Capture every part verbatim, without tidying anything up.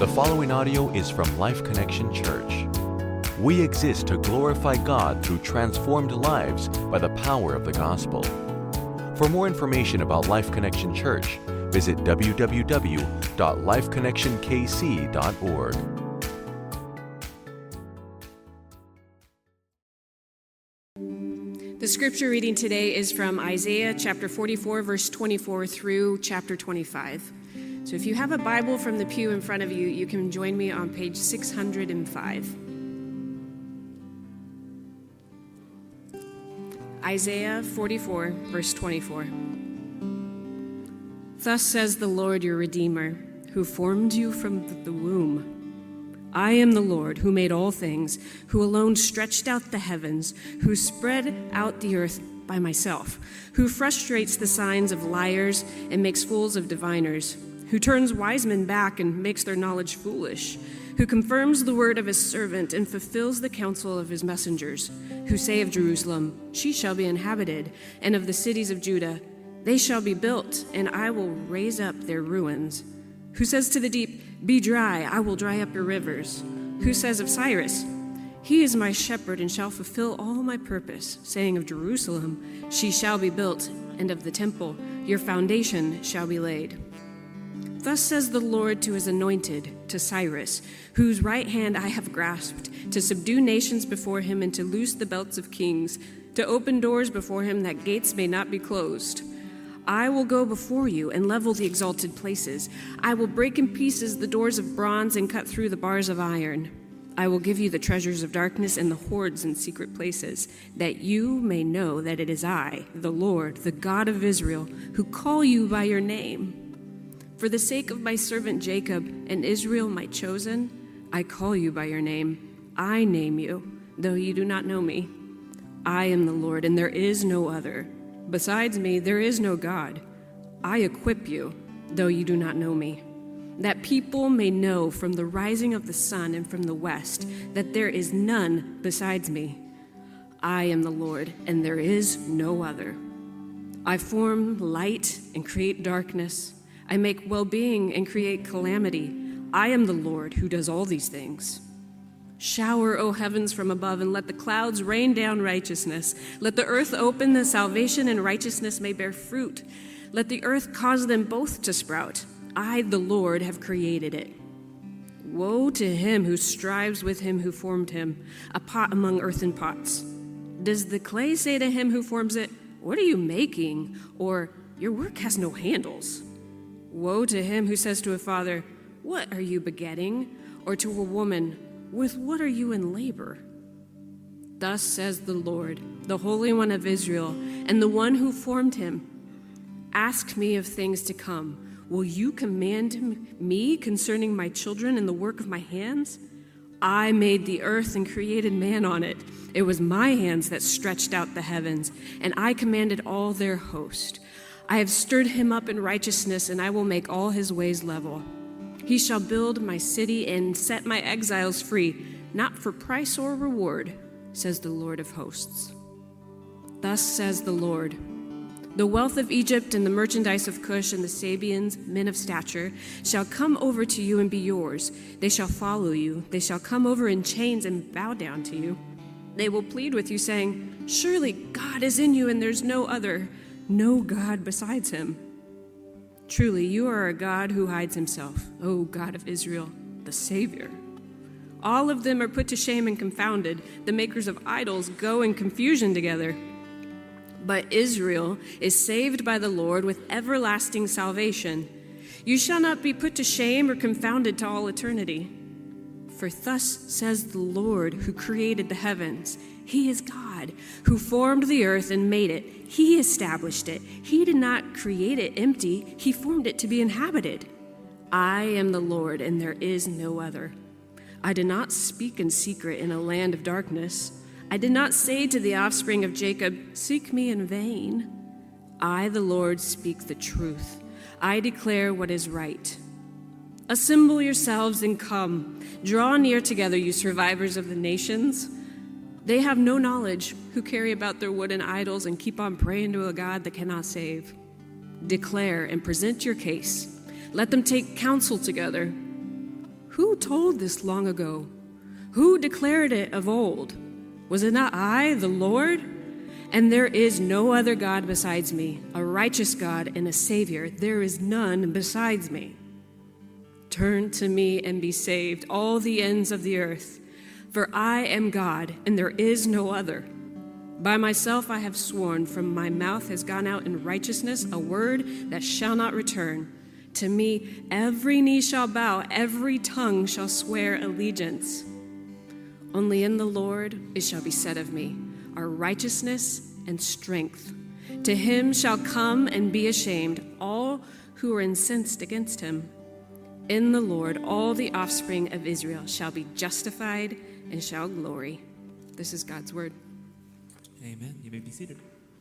The following audio is from Life Connection Church. We exist to glorify God through transformed lives by the power of the gospel. For more information about Life Connection Church, visit w w w dot life connection k c dot org. The scripture reading today is from Isaiah chapter forty-four, verse twenty-four through chapter twenty-five. So if you have a Bible from the pew in front of you, you can join me on page six hundred five. Isaiah forty-four, verse twenty-four. Thus says the Lord your Redeemer, who formed you from the womb. I am the Lord who made all things, who alone stretched out the heavens, who spread out the earth by myself, who frustrates the signs of liars and makes fools of diviners, who turns wise men back and makes their knowledge foolish, who confirms the word of his servant and fulfills the counsel of his messengers, who say of Jerusalem, she shall be inhabited, and of the cities of Judah, they shall be built, and I will raise up their ruins. Who says to the deep, be dry, I will dry up your rivers. Who says of Cyrus, he is my shepherd and shall fulfill all my purpose, saying of Jerusalem, she shall be built, and of the temple, your foundation shall be laid. Thus says the Lord to his anointed, to Cyrus, whose right hand I have grasped, to subdue nations before him and to loose the belts of kings, to open doors before him that gates may not be closed. I will go before you and level the exalted places. I will break in pieces the doors of bronze and cut through the bars of iron. I will give you the treasures of darkness and the hoards in secret places, that you may know that it is I, the Lord, the God of Israel, who call you by your name. For the sake of my servant Jacob and Israel, my chosen, I call you by your name. I name you, though you do not know me. I am the Lord, and there is no other. Besides me, there is no God. I equip you, though you do not know me, that people may know from the rising of the sun and from the west that there is none besides me. I am the Lord, and there is no other. I form light and create darkness. I make well-being and create calamity. I am the Lord who does all these things. Shower, O heavens, from above, and let the clouds rain down righteousness. Let the earth open that salvation and righteousness may bear fruit. Let the earth cause them both to sprout. I, the Lord, have created it. Woe to him who strives with him who formed him, a pot among earthen pots. Does the clay say to him who forms it, what are you making? Or, your work has no handles. Woe to him who says to a father, what are you begetting? Or to a woman, with what are you in labor? Thus says the Lord, the Holy One of Israel, and the one who formed him. Ask me of things to come. Will you command me concerning my children and the work of my hands? I made the earth and created man on it. It was my hands that stretched out the heavens, and I commanded all their host. I have stirred him up in righteousness, and I will make all his ways level. He shall build my city and set my exiles free, not for price or reward, says the Lord of hosts. Thus says the Lord, the wealth of Egypt and the merchandise of Cush and the Sabians, men of stature, shall come over to you and be yours. They shall follow you. They shall come over in chains and bow down to you. They will plead with you, saying, surely God is in you and there's no other, no God besides him. Truly, you are a God who hides himself, O God of Israel, the Savior. All of them are put to shame and confounded. The makers of idols go in confusion together. But Israel is saved by the Lord with everlasting salvation. You shall not be put to shame or confounded to all eternity. For thus says the Lord who created the heavens. He is God who formed the earth and made it. He established it. He did not create it empty. He formed it to be inhabited. I am the Lord, and there is no other. I did not speak in secret in a land of darkness. I did not say to the offspring of Jacob, seek me in vain. I, the Lord, speak the truth. I declare what is right. Assemble yourselves and come. Draw near together, you survivors of the nations. They have no knowledge who carry about their wooden idols and keep on praying to a God that cannot save. Declare and present your case. Let them take counsel together. Who told this long ago? Who declared it of old? Was it not I, the Lord? And there is no other God besides me, a righteous God and a Savior. There is none besides me. Turn to me and be saved, all the ends of the earth. For I am God, and there is no other. By myself I have sworn, from my mouth has gone out in righteousness a word that shall not return. To me every knee shall bow, every tongue shall swear allegiance. Only in the Lord it shall be said of me, our righteousness and strength. To him shall come and be ashamed all who are incensed against him. In the Lord all the offspring of Israel shall be justified and shall glory. This is God's word. Amen. You may be seated.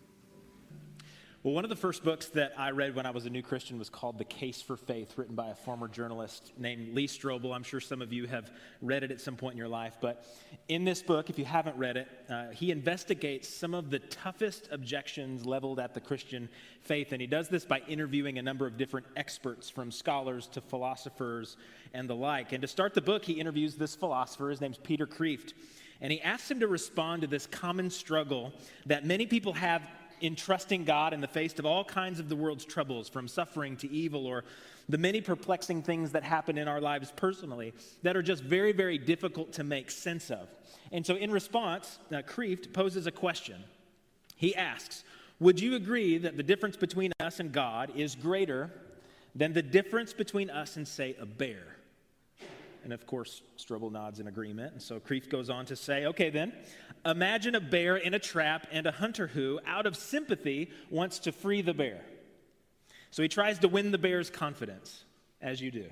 Well, one of the first books that I read when I was a new Christian was called The Case for Faith, written by a former journalist named Lee Strobel. I'm sure some of you have read it at some point in your life. But in this book, if you haven't read it, uh, he investigates some of the toughest objections leveled at the Christian faith. And he does this by interviewing a number of different experts, from scholars to philosophers and the like. And to start the book, he interviews this philosopher. His name's Peter Kreeft. And he asks him to respond to this common struggle that many people have in trusting God in the face of all kinds of the world's troubles, from suffering to evil, or the many perplexing things that happen in our lives personally that are just very, very difficult to make sense of. And so in response, uh, Kreeft poses a question. He asks, would you agree that the difference between us and God is greater than the difference between us and, say, a bear? And of course, Strobel nods in agreement. And so Kreeft goes on to say, okay then, imagine a bear in a trap and a hunter who, out of sympathy, wants to free the bear. So he tries to win the bear's confidence, as you do.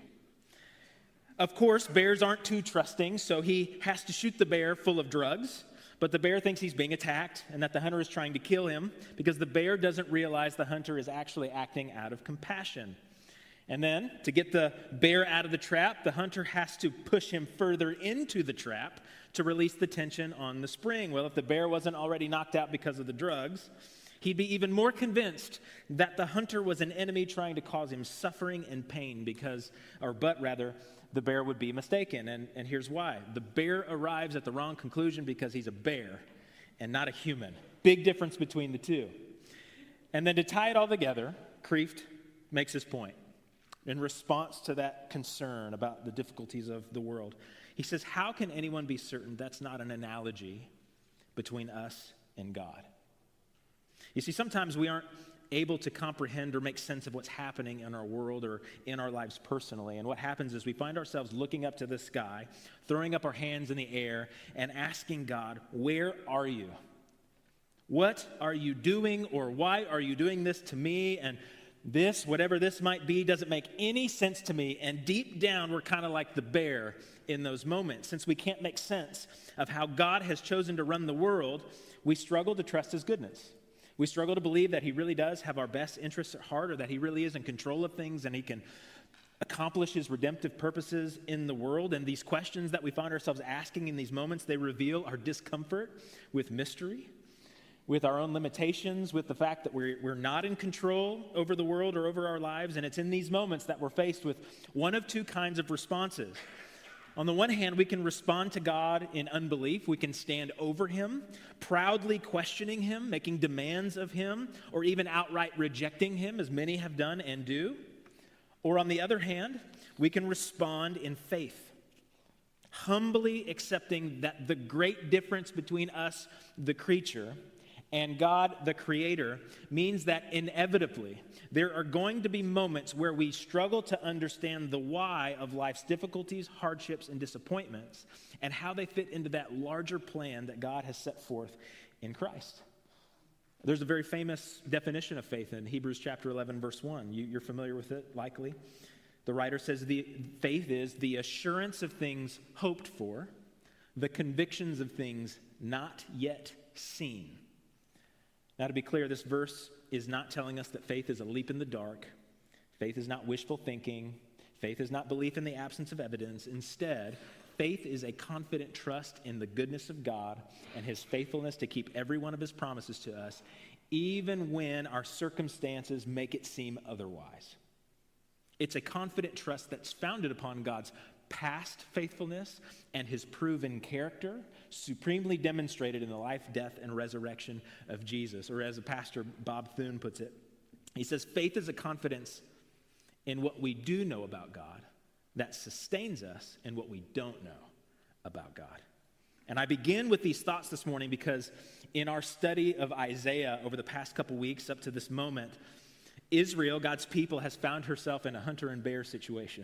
Of course, bears aren't too trusting, so he has to shoot the bear full of drugs. But the bear thinks he's being attacked and that the hunter is trying to kill him, because the bear doesn't realize the hunter is actually acting out of compassion. And then, to get the bear out of the trap, the hunter has to push him further into the trap to release the tension on the spring. Well, if the bear wasn't already knocked out because of the drugs, he'd be even more convinced that the hunter was an enemy trying to cause him suffering and pain because, or but rather, the bear would be mistaken. And, and here's why. The bear arrives at the wrong conclusion because he's a bear and not a human. Big difference between the two. And then to tie it all together, Kreeft makes his point. In response to that concern about the difficulties of the world, he says, how can anyone be certain that's not an analogy between us and God? You see, sometimes we aren't able to comprehend or make sense of what's happening in our world or in our lives personally. And what happens is we find ourselves looking up to the sky, throwing up our hands in the air, and asking God, where are you? What are you doing, or why are you doing this to me? And this, whatever this might be, doesn't make any sense to me. And deep down, we're kind of like the bear in those moments. Since we can't make sense of how God has chosen to run the world, we struggle to trust his goodness. We struggle to believe that he really does have our best interests at heart, or that he really is in control of things and he can accomplish his redemptive purposes in the world. And these questions that we find ourselves asking in these moments, they reveal our discomfort with mystery, with our own limitations, with the fact that we're, we're not in control over the world or over our lives. And it's in these moments that we're faced with one of two kinds of responses. On the one hand, we can respond to God in unbelief. We can stand over him, proudly questioning him, making demands of him, or even outright rejecting him, as many have done and do. Or on the other hand, we can respond in faith, humbly accepting that the great difference between us, the creature, and God, the Creator, means that inevitably there are going to be moments where we struggle to understand the why of life's difficulties, hardships, and disappointments, and how they fit into that larger plan that God has set forth in Christ. There's a very famous definition of faith in Hebrews chapter eleven, verse one. You, you're familiar with it, likely. The writer says the faith is the assurance of things hoped for, the convictions of things not yet seen. Now, to be clear, this verse is not telling us that faith is a leap in the dark. Faith is not wishful thinking. Faith is not belief in the absence of evidence. Instead, faith is a confident trust in the goodness of God and his faithfulness to keep every one of his promises to us, even when our circumstances make it seem otherwise. It's a confident trust that's founded upon God's past faithfulness and his proven character, supremely demonstrated in the life, death, and resurrection of Jesus. Or as a pastor, Bob Thune, puts it, he says, faith is a confidence in what we do know about God that sustains us in what we don't know about God. And I begin with these thoughts this morning because in our study of Isaiah over the past couple weeks up to this moment, Israel, God's people, has found herself in a hunter and bear situation.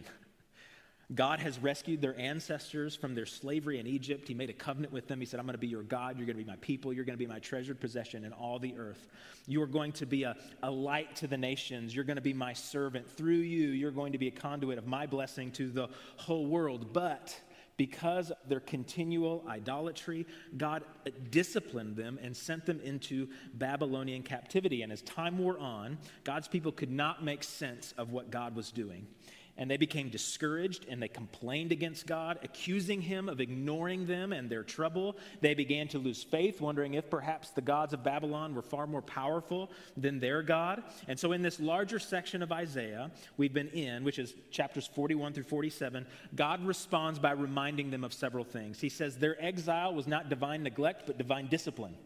God has rescued their ancestors from their slavery in Egypt. He made a covenant with them. He said, I'm going to be your God. You're going to be my people. You're going to be my treasured possession in all the earth. You are going to be a, a light to the nations. You're going to be my servant. Through you, you're going to be a conduit of my blessing to the whole world. But because of their continual idolatry, God disciplined them and sent them into Babylonian captivity. And as time wore on, God's people could not make sense of what God was doing. And they became discouraged and they complained against God, accusing him of ignoring them and their trouble. They began to lose faith, wondering if perhaps the gods of Babylon were far more powerful than their God. And so in this larger section of Isaiah we've been in, which is chapters forty-one through forty-seven, God responds by reminding them of several things. He says their exile was not divine neglect, but divine discipline.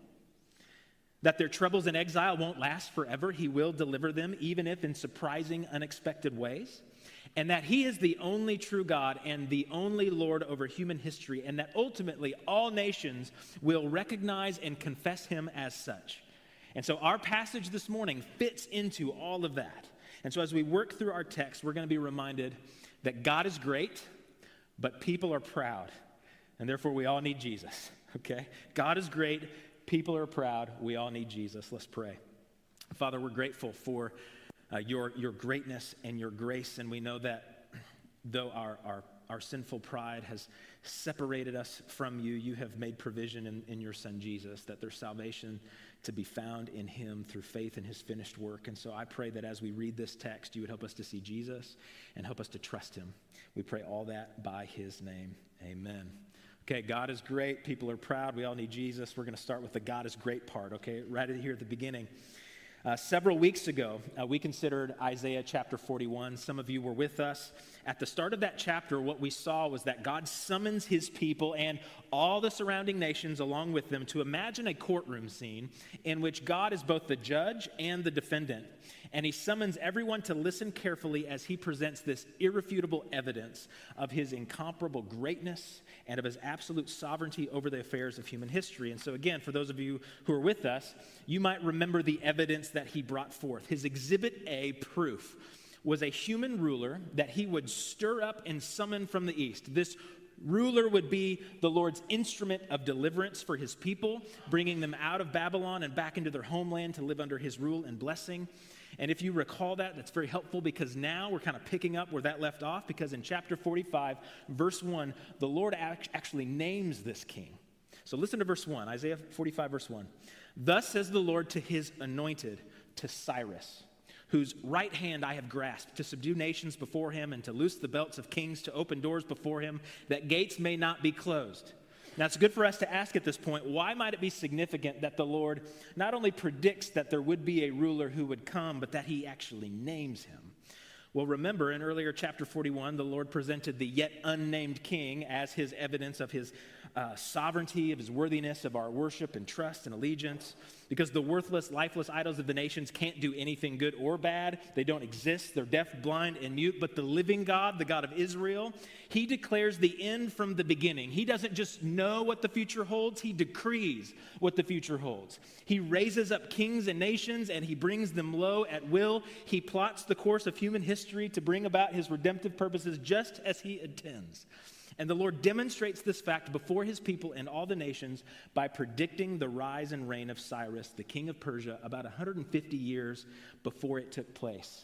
That their troubles in exile won't last forever. He will deliver them, even if in surprising, unexpected ways. And that he is the only true God and the only Lord over human history, and that ultimately all nations will recognize and confess him as such. And so our passage this morning fits into all of that. And so as we work through our text, we're going to be reminded that God is great, but people are proud. And therefore we all need Jesus, okay? God is great, people are proud, we all need Jesus. Let's pray. Father, we're grateful for Uh, your your greatness and your grace, and we know that though our, our, our sinful pride has separated us from you, you have made provision in, in your Son Jesus, that there's salvation to be found in him through faith in his finished work. And so I pray that as we read this text, you would help us to see Jesus and help us to trust him. We pray all that by his name. Amen. Okay, God is great. People are proud. We all need Jesus. We're going to start with the God is great part, okay, right here at the beginning. Uh, several weeks ago, uh, we considered Isaiah chapter forty-one. Some of you were with us. At the start of that chapter, what we saw was that God summons his people and all the surrounding nations along with them to imagine a courtroom scene in which God is both the judge and the defendant. And he summons everyone to listen carefully as he presents this irrefutable evidence of his incomparable greatness and of his absolute sovereignty over the affairs of human history. And so again, for those of you who are with us, you might remember the evidence that he brought forth. His Exhibit A proof was a human ruler that he would stir up and summon from the east. This ruler would be the Lord's instrument of deliverance for his people, bringing them out of Babylon and back into their homeland to live under his rule and blessing. And if you recall that, that's very helpful because now we're kind of picking up where that left off, because in chapter forty-five, verse one, the Lord actually names this king. So listen to verse one, Isaiah forty-five, verse one. Thus says the Lord to his anointed, to Cyrus, whose right hand I have grasped, to subdue nations before him and to loose the belts of kings, to open doors before him, that gates may not be closed. Now, it's good for us to ask at this point, why might it be significant that the Lord not only predicts that there would be a ruler who would come, but that he actually names him? Well, remember, in earlier chapter forty-one, the Lord presented the yet unnamed king as his evidence of his uh, sovereignty, of his worthiness of our worship and trust and allegiance. Because the worthless, lifeless idols of the nations can't do anything good or bad. They don't exist. They're deaf, blind, and mute. But the living God, the God of Israel, he declares the end from the beginning. He doesn't just know what the future holds. He decrees what the future holds. He raises up kings and nations, and he brings them low at will. He plots the course of human history to bring about his redemptive purposes just as he intends. And the Lord demonstrates this fact before his people and all the nations by predicting the rise and reign of Cyrus, the king of Persia, about one hundred fifty years before it took place.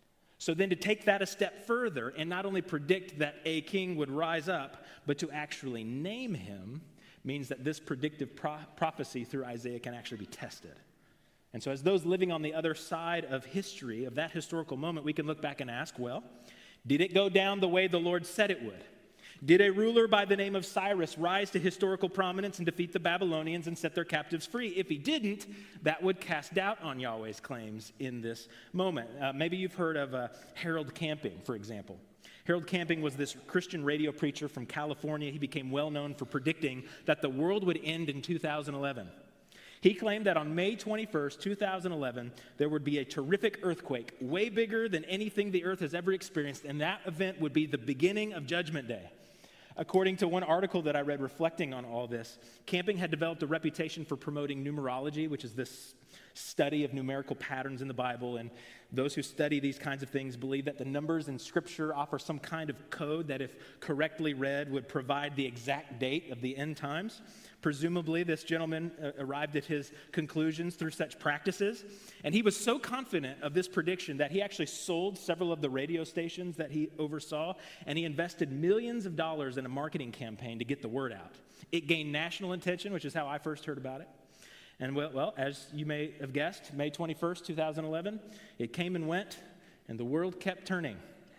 So then to take that a step further and not only predict that a king would rise up, but to actually name him means that this predictive pro- prophecy through Isaiah can actually be tested. And so as those living on the other side of history, of that historical moment, we can look back and ask, well, did it go down the way the Lord said it would? Did a ruler by the name of Cyrus rise to historical prominence and defeat the Babylonians and set their captives free? If he didn't, that would cast doubt on Yahweh's claims in this moment. Uh, maybe you've heard of uh, Harold Camping, for example. Harold Camping was this Christian radio preacher from California. He became well known for predicting that the world would end in two thousand eleven. He claimed that on May twenty-first, two thousand eleven, there would be a terrific earthquake, way bigger than anything the earth has ever experienced, and that event would be the beginning of Judgment Day. According to one article that I read reflecting on all this, Camping had developed a reputation for promoting numerology, which is this study of numerical patterns in the Bible. And those who study these kinds of things believe that the numbers in Scripture offer some kind of code that, if correctly read, would provide the exact date of the end times. Presumably, this gentleman uh, arrived at his conclusions through such practices. And he was so confident of this prediction that he actually sold several of the radio stations that he oversaw, and he invested millions of dollars in a marketing campaign to get the word out. It gained national attention, which is how I first heard about it. And well, well, as you may have guessed, May twenty-first, two thousand eleven, it came and went, and the world kept turning.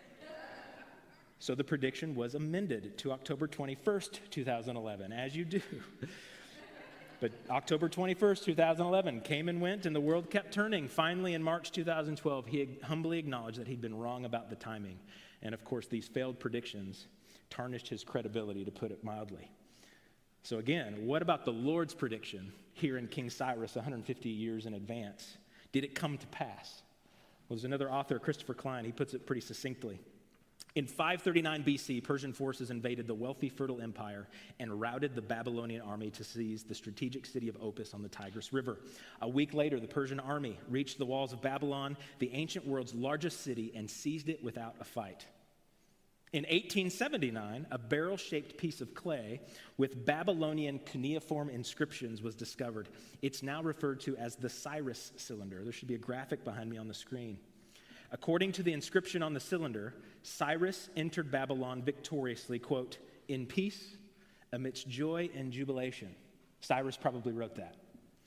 So the prediction was amended to October twenty-first, two thousand eleven, as you do. But October twenty-first, two thousand eleven came and went, and the world kept turning. Finally, in March two thousand twelve, he humbly acknowledged that he'd been wrong about the timing. And of course, these failed predictions tarnished his credibility, to put it mildly. So again, what about the Lord's prediction here in King Cyrus one hundred fifty years in advance? Did it come to pass? Well, there's another author, Christopher Klein. He puts it pretty succinctly. In five thirty-nine B C, Persian forces invaded the wealthy, fertile empire and routed the Babylonian army to seize the strategic city of Opis on the Tigris River. A week later, the Persian army reached the walls of Babylon, the ancient world's largest city, and seized it without a fight. In eighteen seventy-nine, a barrel-shaped piece of clay with Babylonian cuneiform inscriptions was discovered. It's now referred to as the Cyrus cylinder. There should be a graphic behind me on the screen. According to the inscription on the cylinder, Cyrus entered Babylon victoriously, quote, in peace, amidst joy and jubilation. Cyrus probably wrote that.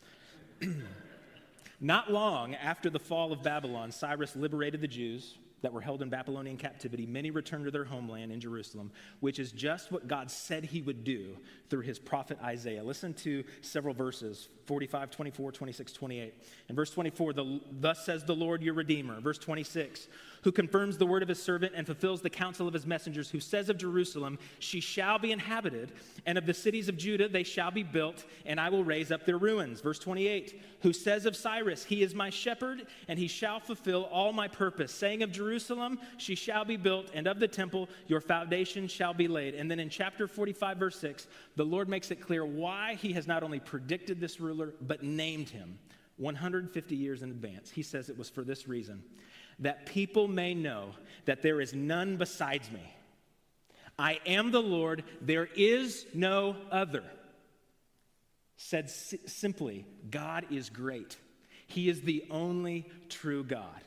Not long after the fall of Babylon, Cyrus liberated the Jews that were held in Babylonian captivity. Many returned to their homeland in Jerusalem, which is just what God said he would do through his prophet Isaiah. Listen to several verses, forty-five, twenty-four, twenty-six, twenty-eight. In verse twenty-four, the, thus says the Lord your Redeemer. Verse twenty-six, who confirms the word of his servant and fulfills the counsel of his messengers, who says of Jerusalem, she shall be inhabited, and of the cities of Judah they shall be built, and I will raise up their ruins. Verse twenty-eight, who says of Cyrus, he is my shepherd, and he shall fulfill all my purpose, saying of Jerusalem, she shall be built, and of the temple your foundation shall be laid. And then in chapter forty-five, verse six, the Lord makes it clear why he has not only predicted this ruler, but named him one hundred fifty years in advance. He says it was for this reason, that people may know that there is none besides me. I am the Lord, there is no other. Said si- simply, God is great. He is the only true God.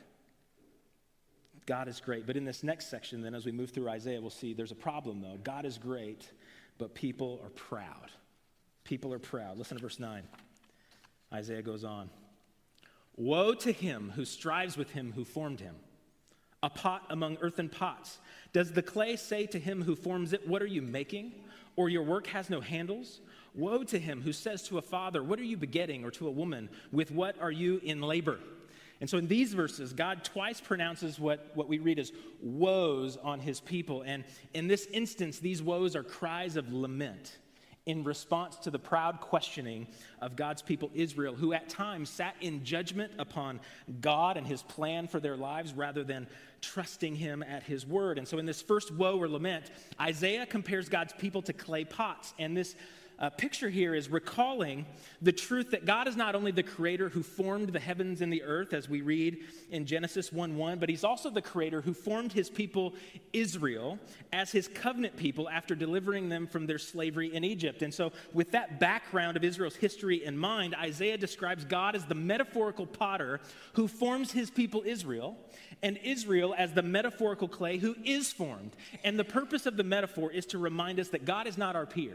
God is great. But in this next section, then, as we move through Isaiah, we'll see there's a problem, though. God is great, but people are proud. People are proud. Listen to verse nine. Isaiah goes on. Woe to him who strives with him who formed him, a pot among earthen pots. Does the clay say to him who forms it, what are you making? Or your work has no handles? Woe to him who says to a father, what are you begetting? Or to a woman, with what are you in labor? And so in these verses, God twice pronounces what, what we read as woes on his people. And in this instance, these woes are cries of lament in response to the proud questioning of God's people Israel, who at times sat in judgment upon God and his plan for their lives rather than trusting him at his word. And so in this first woe or lament, Isaiah compares God's people to clay pots. And this uh, picture here is recalling the truth that God is not only the creator who formed the heavens and the earth, as we read in Genesis one one, but he's also the creator who formed his people Israel as his covenant people after delivering them from their slavery in Egypt. And so with that background of Israel's history in mind, Isaiah describes God as the metaphorical potter who forms his people Israel, and Israel as the metaphorical clay who is formed. And the purpose of the metaphor is to remind us that God is not our peer.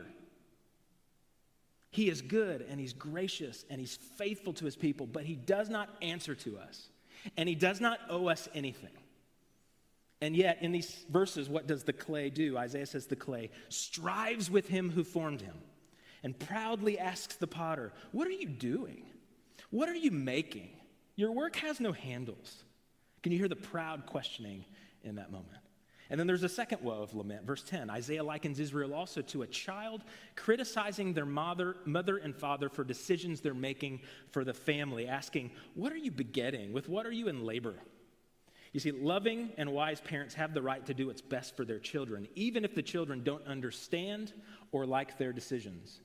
He is good and he's gracious and he's faithful to his people, but he does not answer to us and he does not owe us anything. And yet, in these verses, what does the clay do? Isaiah says the clay strives with him who formed him and proudly asks the potter, what are you doing? What are you making? Your work has no handles. Can you hear the proud questioning in that moment? And then there's a second woe of lament. Verse ten, Isaiah likens Israel also to a child criticizing their mother, mother and father for decisions they're making for the family, asking, what are you begetting? With what are you in labor? You see, loving and wise parents have the right to do what's best for their children, even if the children don't understand or like their decisions.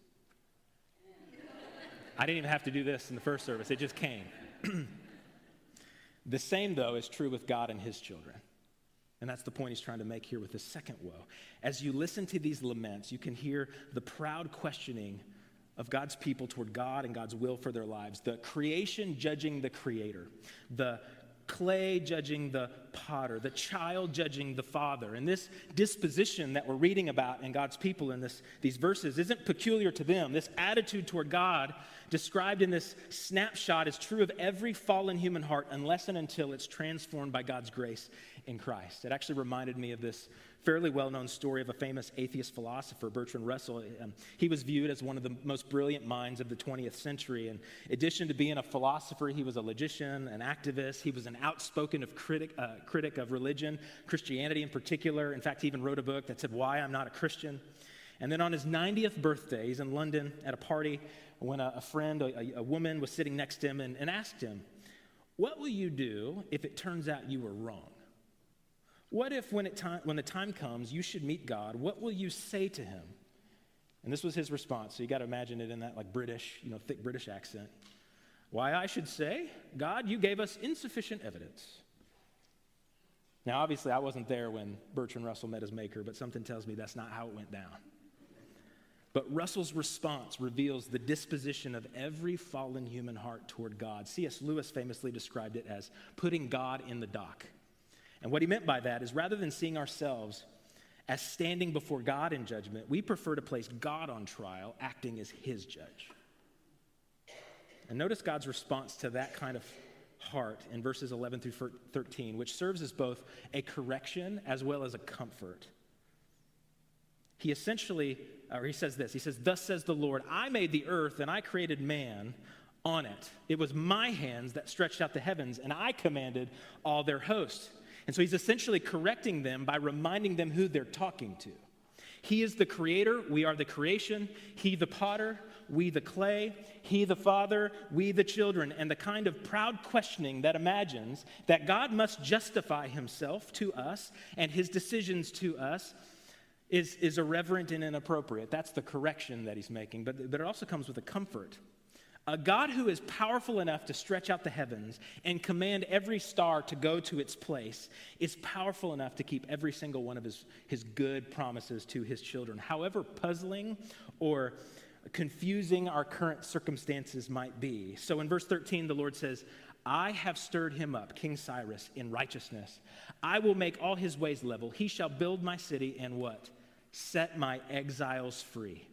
I didn't even have to do this in the first service. It just came. The same, though, is true with God and his children. And that's the point he's trying to make here with the second woe. As you listen to these laments, you can hear the proud questioning of God's people toward God and God's will for their lives. The creation judging the creator. The clay judging the potter, the child judging the father. And this disposition that we're reading about in God's people in this, these verses isn't peculiar to them. This attitude toward God described in this snapshot is true of every fallen human heart unless and until it's transformed by God's grace in Christ. It actually reminded me of this fairly well-known story of a famous atheist philosopher, Bertrand Russell. Um, he was viewed as one of the most brilliant minds of the twentieth century. And in addition to being a philosopher, he was a logician, an activist. He was an outspoken of critic, uh, critic of religion, Christianity in particular. In fact, he even wrote a book that said, Why I'm Not a Christian. And then on his ninetieth birthday, he's in London at a party when a, a friend, a, a woman, was sitting next to him and, and asked him, what will you do if it turns out you were wrong? What if when, it time, when the time comes, you should meet God, what will you say to him? And this was his response. So you got to imagine it in that like British, you know, thick British accent. Why, I should say, God, you gave us insufficient evidence. Now, obviously, I wasn't there when Bertrand Russell met his maker, but something tells me that's not how it went down. But Russell's response reveals the disposition of every fallen human heart toward God. C S Lewis famously described it as putting God in the dock. And what he meant by that is rather than seeing ourselves as standing before God in judgment, we prefer to place God on trial, acting as his judge. And notice God's response to that kind of heart in verses eleven through thirteen, which serves as both a correction as well as a comfort. He essentially, or he says this, he says, thus says the Lord, I made the earth and I created man on it. It was my hands that stretched out the heavens and I commanded all their hosts. And so he's essentially correcting them by reminding them who they're talking to. He is the creator, we are the creation. He the potter, we the clay. He the father, we the children. And the kind of proud questioning that imagines that God must justify himself to us and his decisions to us is, is irreverent and inappropriate. That's the correction that he's making. But, but it also comes with a comfort. A God who is powerful enough to stretch out the heavens and command every star to go to its place is powerful enough to keep every single one of his, his good promises to his children. However puzzling or confusing our current circumstances might be. So in verse thirteen, the Lord says, I have stirred him up, King Cyrus, in righteousness. I will make all his ways level. He shall build my city and what? Set my exiles free.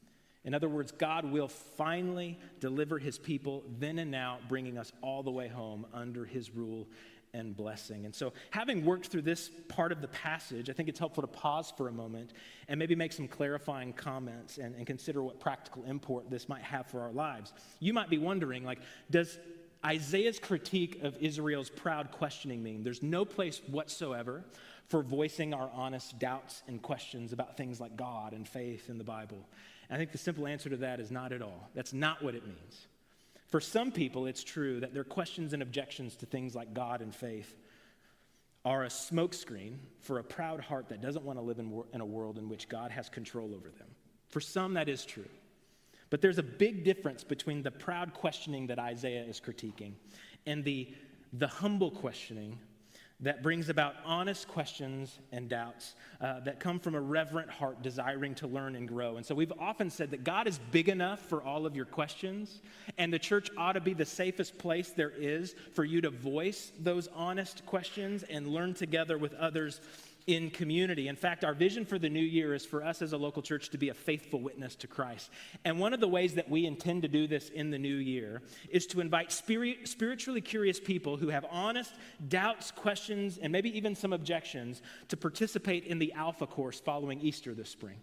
In other words, God will finally deliver his people then and now, bringing us all the way home under his rule and blessing. And so having worked through this part of the passage, I think it's helpful to pause for a moment and maybe make some clarifying comments and, and consider what practical import this might have for our lives. You might be wondering, like, does Isaiah's critique of Israel's proud questioning mean there's no place whatsoever for voicing our honest doubts and questions about things like God and faith in the Bible? I think the simple answer to that is not at all. That's not what it means. For some people, it's true that their questions and objections to things like God and faith are a smokescreen for a proud heart that doesn't want to live in, in a world in which God has control over them. For some, that is true. But there's a big difference between the proud questioning that Isaiah is critiquing and the, the humble questioning that brings about honest questions and doubts uh, that come from a reverent heart desiring to learn and grow. And so we've often said that God is big enough for all of your questions, and the church ought to be the safest place there is for you to voice those honest questions and learn together with others in community. In fact, our vision for the new year is for us as a local church to be a faithful witness to Christ. And one of the ways that we intend to do this in the new year is to invite spirit, spiritually curious people who have honest doubts, questions, and maybe even some objections to participate in the Alpha course following Easter this spring.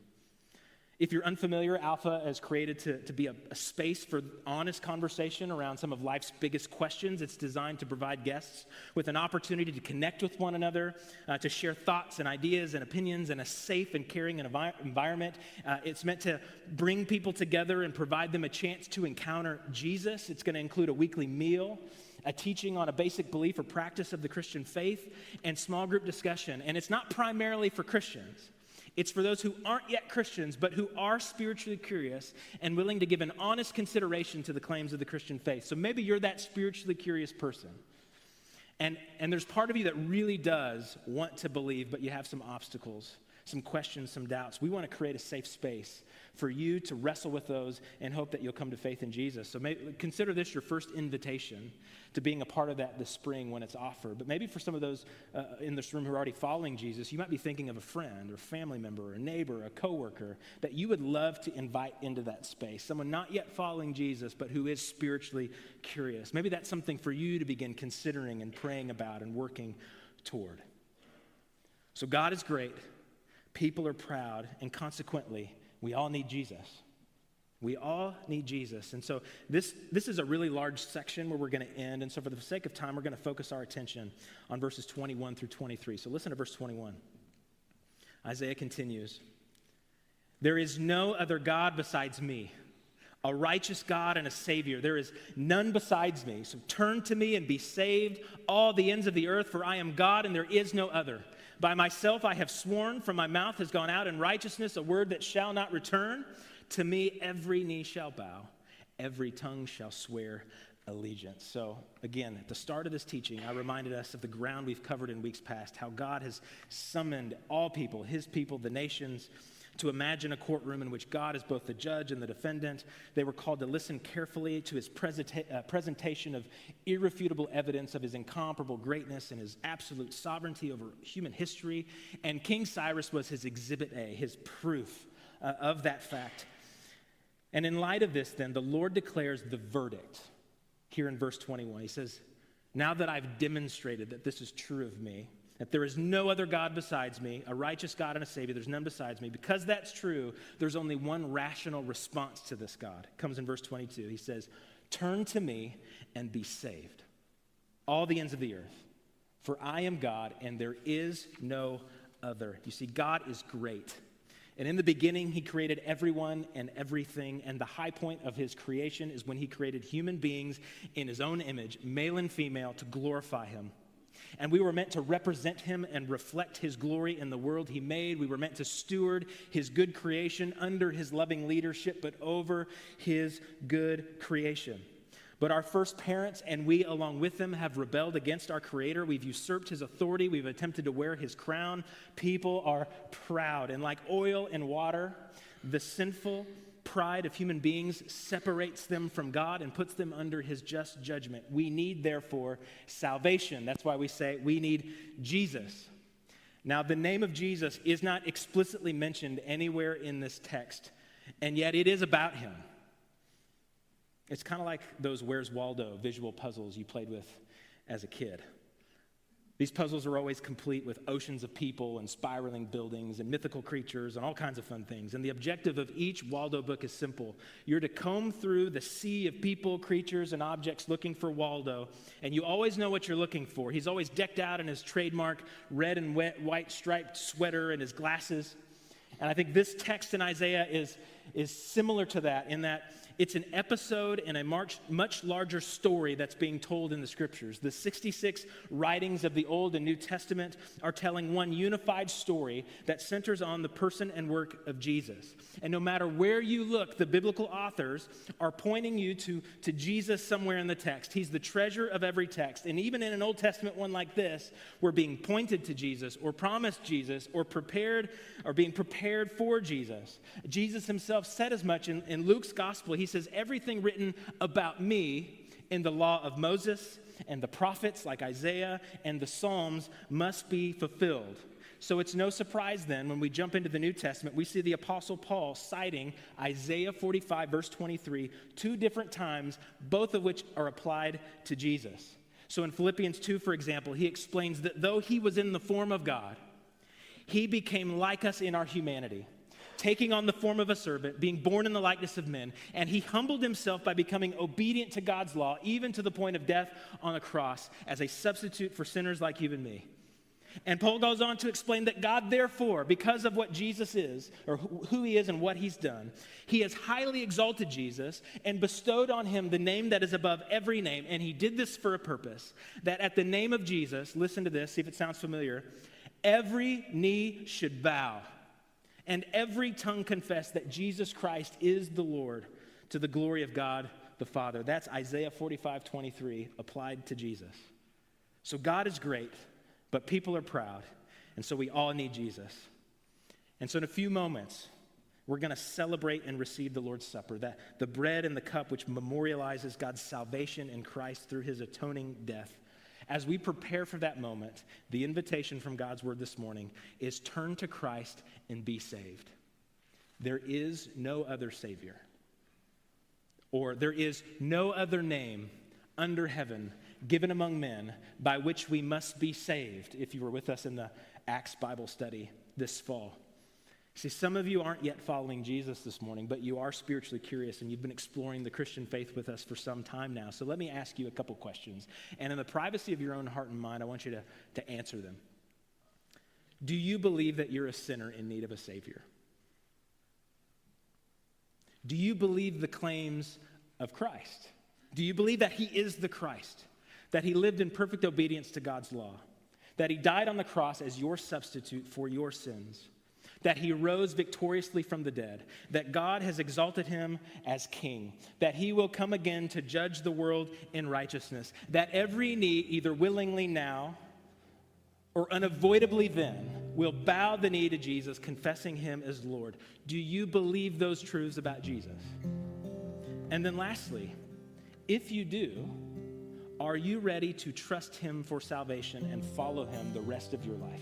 If you're unfamiliar, Alpha is created to, to be a, a space for honest conversation around some of life's biggest questions. It's designed to provide guests with an opportunity to connect with one another, uh, to share thoughts and ideas and opinions in a safe and caring envi- environment. Uh, it's meant to bring people together and provide them a chance to encounter Jesus. It's going to include a weekly meal, a teaching on a basic belief or practice of the Christian faith, and small group discussion. And it's not primarily for Christians. It's for those who aren't yet Christians, but who are spiritually curious and willing to give an honest consideration to the claims of the Christian faith. So maybe you're that spiritually curious person. And, and there's part of you that really does want to believe, but you have some obstacles, some questions, some doubts. We want to create a safe space for you to wrestle with those and hope that you'll come to faith in Jesus. So maybe, consider this your first invitation to being a part of that this spring when it's offered. But maybe for some of those uh, in this room who are already following Jesus, you might be thinking of a friend or family member or a neighbor or a coworker that you would love to invite into that space, someone not yet following Jesus but who is spiritually curious. Maybe that's something for you to begin considering and praying about and working toward. So God is great, people are proud, and consequently, we all need Jesus. We all need Jesus. And so this, this is a really large section where we're going to end. And so for the sake of time, we're going to focus our attention on verses twenty-one through twenty-three. So listen to verse twenty-one. Isaiah continues, "There is no other God besides me, a righteous God and a Savior. There is none besides me. So turn to me and be saved, all the ends of the earth, for I am God and there is no other. By myself I have sworn, from my mouth has gone out in righteousness a word that shall not return. To me every knee shall bow, every tongue shall swear allegiance." So again, at the start of this teaching, I reminded us of the ground we've covered in weeks past, how God has summoned all people, his people, the nations, to imagine a courtroom in which God is both the judge and the defendant. They were called to listen carefully to his presenta- uh, presentation of irrefutable evidence of his incomparable greatness and his absolute sovereignty over human history. And King Cyrus was his exhibit A, his proof uh, of that fact. And in light of this, then, the Lord declares the verdict here in verse twenty-one. He says, "Now that I've demonstrated that this is true of me, that there is no other God besides me, a righteous God and a Savior, there's none besides me. Because that's true, there's only one rational response to this God." It comes in verse twenty-two. He says, "Turn to me and be saved, all the ends of the earth, for I am God and there is no other." You see, God is great. And in the beginning, he created everyone and everything. And the high point of his creation is when he created human beings in his own image, male and female, to glorify him. And we were meant to represent him and reflect his glory in the world he made. We were meant to steward his good creation under his loving leadership, but over his good creation. But our first parents, and we along with them, have rebelled against our Creator. We've usurped his authority. We've attempted to wear his crown. People are proud. And like oil and water, the sinful pride of human beings separates them from God and puts them under his just judgment. We need, therefore, salvation. That's why we say we need Jesus. Now, the name of Jesus is not explicitly mentioned anywhere in this text, and yet it is about him. It's kind of like those Where's Waldo visual puzzles you played with as a kid. These puzzles are always complete with oceans of people and spiraling buildings and mythical creatures and all kinds of fun things. And the objective of each Waldo book is simple. You're to comb through the sea of people, creatures, and objects looking for Waldo, and you always know what you're looking for. He's always decked out in his trademark red and wet, white striped sweater and his glasses. And I think this text in Isaiah is, is similar to that in that it's an episode in a much, much larger story that's being told in the Scriptures. The sixty-six writings of the Old and New Testament are telling one unified story that centers on the person and work of Jesus. And no matter where you look, the biblical authors are pointing you to, to Jesus somewhere in the text. He's the treasure of every text. And even in an Old Testament one like this, we're being pointed to Jesus or promised Jesus or prepared or being prepared for Jesus. Jesus himself said as much in, in Luke's gospel. He says, everything written about me in the law of Moses and the prophets like Isaiah and the Psalms must be fulfilled. So it's no surprise then when we jump into the New Testament, we see the Apostle Paul citing Isaiah forty-five, verse twenty-three, two different times, both of which are applied to Jesus. So in Philippians two, for example, he explains that though he was in the form of God, he became like us in our humanity, taking on the form of a servant, being born in the likeness of men, and he humbled himself by becoming obedient to God's law, even to the point of death on the cross as a substitute for sinners like you and me. And Paul goes on to explain that God, therefore, because of what Jesus is, or who he is and what he's done, he has highly exalted Jesus and bestowed on him the name that is above every name. And he did this for a purpose, that at the name of Jesus, listen to this, see if it sounds familiar, every knee should bow and every tongue confess that Jesus Christ is the Lord, to the glory of God the Father. That's Isaiah forty-five, twenty-three applied to Jesus. So God is great, but people are proud, and so we all need Jesus. And so in a few moments, we're going to celebrate and receive the Lord's Supper, that the bread and the cup which memorializes God's salvation in Christ through his atoning death. As we prepare for that moment, the invitation from God's word this morning is turn to Christ and be saved. There is no other Savior, or there is no other name under heaven given among men by which we must be saved, if you were with us in the Acts Bible study this fall. See, some of you aren't yet following Jesus this morning, but you are spiritually curious, and you've been exploring the Christian faith with us for some time now. So let me ask you a couple questions. And in the privacy of your own heart and mind, I want you to, to answer them. Do you believe that you're a sinner in need of a Savior? Do you believe the claims of Christ? Do you believe that he is the Christ? That he lived in perfect obedience to God's law? That he died on the cross as your substitute for your sins? That he rose victoriously from the dead, that God has exalted him as king, that he will come again to judge the world in righteousness, that every knee, either willingly now or unavoidably then, will bow the knee to Jesus, confessing him as Lord. Do you believe those truths about Jesus? And then lastly, if you do, are you ready to trust him for salvation and follow him the rest of your life?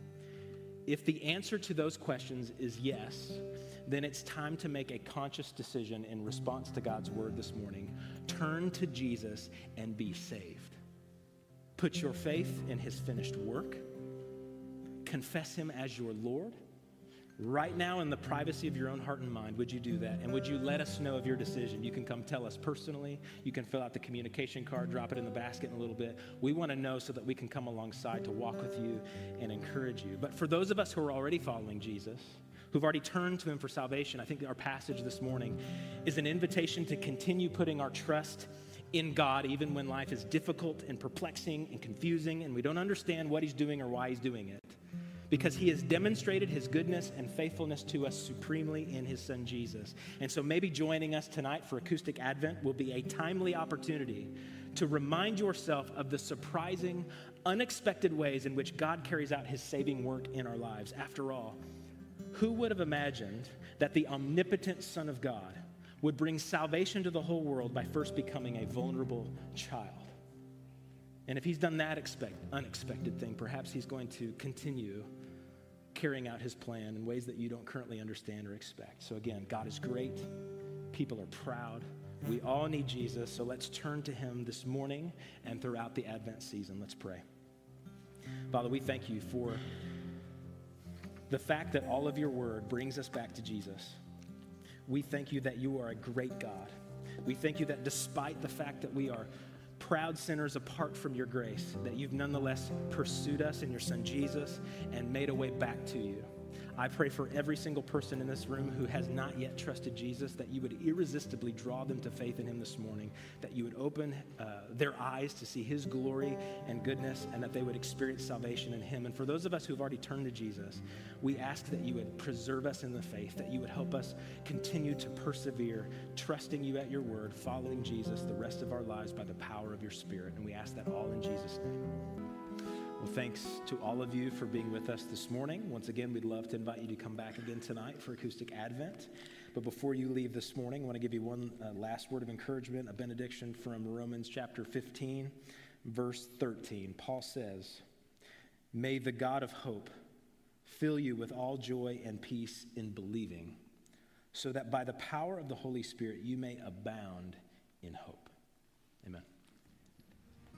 If the answer to those questions is yes, then it's time to make a conscious decision in response to God's word this morning. Turn to Jesus and be saved. Put your faith in his finished work. Confess him as your Lord. Right now, in the privacy of your own heart and mind, would you do that? And would you let us know of your decision? You can come tell us personally. You can fill out the communication card, drop it in the basket in a little bit. We want to know so that we can come alongside to walk with you and encourage you. But for those of us who are already following Jesus, who've already turned to him for salvation, I think our passage this morning is an invitation to continue putting our trust in God, even when life is difficult and perplexing and confusing, and we don't understand what he's doing or why he's doing it. Because he has demonstrated his goodness and faithfulness to us supremely in his son Jesus. And so maybe joining us tonight for Acoustic Advent will be a timely opportunity to remind yourself of the surprising, unexpected ways in which God carries out his saving work in our lives. After all, who would have imagined that the omnipotent Son of God would bring salvation to the whole world by first becoming a vulnerable child? And if he's done that expect, unexpected thing, perhaps he's going to continue carrying out his plan in ways that you don't currently understand or expect. So again, God is great. People are proud. We all need Jesus. So let's turn to him this morning and throughout the Advent season. Let's pray. Father, we thank you for the fact that all of your word brings us back to Jesus. We thank you that you are a great God. We thank you that despite the fact that we are proud sinners apart from your grace, that you've nonetheless pursued us in your son Jesus and made a way back to you. I pray for every single person in this room who has not yet trusted Jesus, that you would irresistibly draw them to faith in him this morning, that you would open uh, their eyes to see his glory and goodness, and that they would experience salvation in him. And for those of us who have already turned to Jesus, we ask that you would preserve us in the faith, that you would help us continue to persevere, trusting you at your word, following Jesus the rest of our lives by the power of your Spirit. And we ask that all in Jesus' name. Well, thanks to all of you for being with us this morning. Once again, we'd love to invite you to come back again tonight for Acoustic Advent. But before you leave this morning, I want to give you one uh, last word of encouragement, a benediction from Romans chapter fifteen, verse thirteen. Paul says, "May the God of hope fill you with all joy and peace in believing, so that by the power of the Holy Spirit you may abound in hope. Amen.